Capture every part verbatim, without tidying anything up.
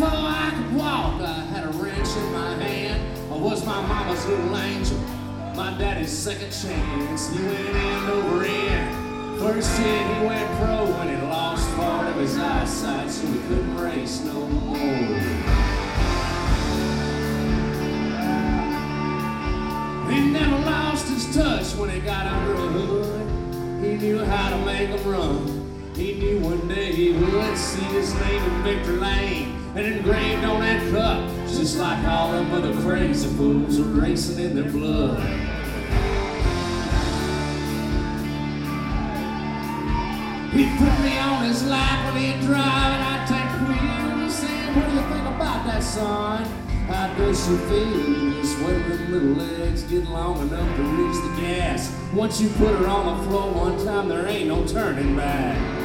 before I could walk, I had a wrench in my hand. I was my mama's little angel, my daddy's second chance. He went end over end. First hit, he went pro when he lost part of his eyesight, so he couldn't race no more. He never lost his touch when he got under the hood. He knew how to make them run. He knew one day he would see his name in Victor Lane and engraved on that cup, just like all them other crazy fools are racing in their blood. He'd put me on his lap when he'd drive and I'd take the wheel. He said, what do you think about that, son? How does she feel? Just when them little legs get long enough to reach the gas. Once you put her on the floor one time, there ain't no turning back.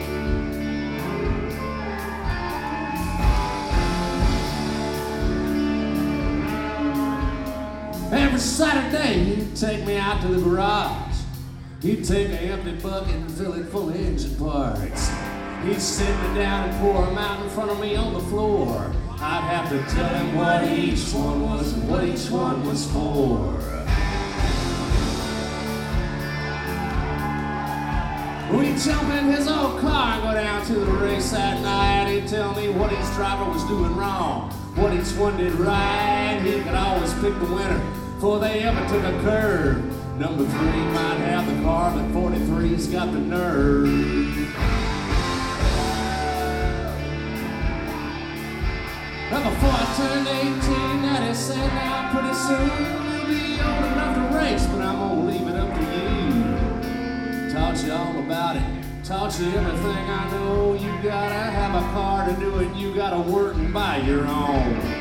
Every Saturday, he'd take me out to the garage. He'd take an empty bucket and fill it full of engine parts. He'd sit me down and pour them out in front of me on the floor. I'd have to tell him what each one was and what each one was for. We'd jump in his old car and go down to the race that night. He'd tell me what each driver was doing wrong, what each one did right. He could always pick the winner before they ever took a curve. Number three might have the car, but forty-three's got the nerve. Now before I turned eighteen, Daddy said, now pretty soon you'll be old enough to race, but I'm gonna leave it up to you. Taught you all about it, taught you everything I know. You gotta have a car to do it, you gotta work and buy your own.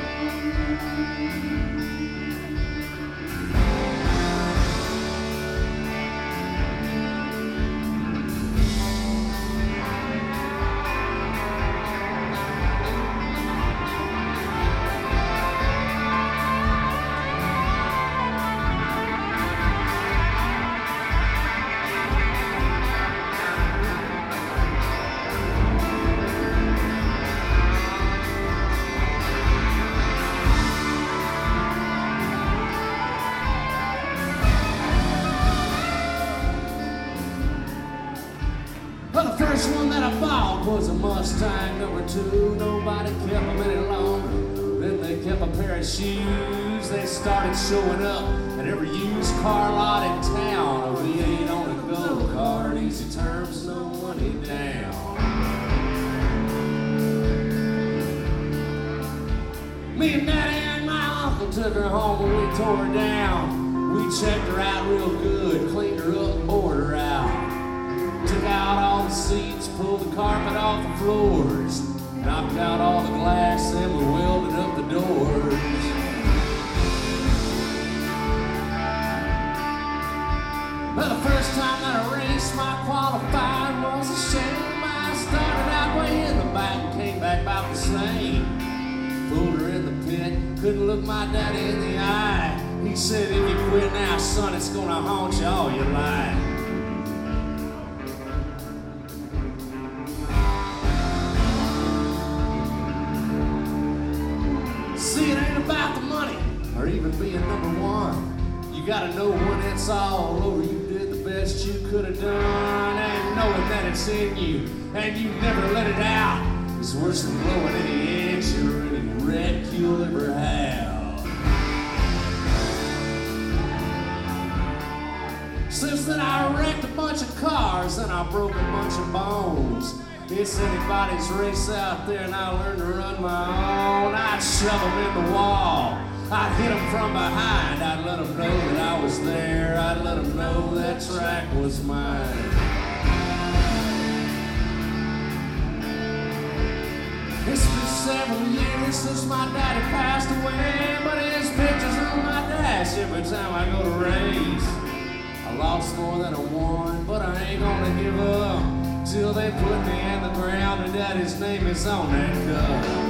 Well, the first one that I bought was a Mustang number two. Nobody kept them any longer. Then they kept a pair of shoes. They started showing up at every used car lot in town. A V eight on a go kart, easy terms, no money down. Me and Daddy and my uncle took her home when we tore her down. We checked her out real good, cleaned her up and bored her out. Took out all the seats, pulled the carpet off the floors, knocked out all the glass, and we welded up the doors. Well, the first time that I raced my qualifying was a shame. I started out way in the back and came back about the same. Pulled her in the pit, couldn't look my daddy in the eye. He said, if you quit now, son, it's gonna haunt you all your life. See, it ain't about the money or even being number one. You gotta know when it's all over, you did the best you could have done, and knowing that it's in you and you never let it out is worse than blowing any edge or any wreck you'll ever have. Since then I wrecked a bunch of cars and I broke a bunch of bones. It's anybody's race out there and I learned to run my own. I'd shove them in the wall, I'd hit them from behind, I'd let them know that I was there, I'd let them know that track was mine. It's been several years since my daddy passed away, but his picture's on my dash every time I go to race. I lost more than I won, but I ain't gonna give up till they put me in the ground and daddy's name is on that cup.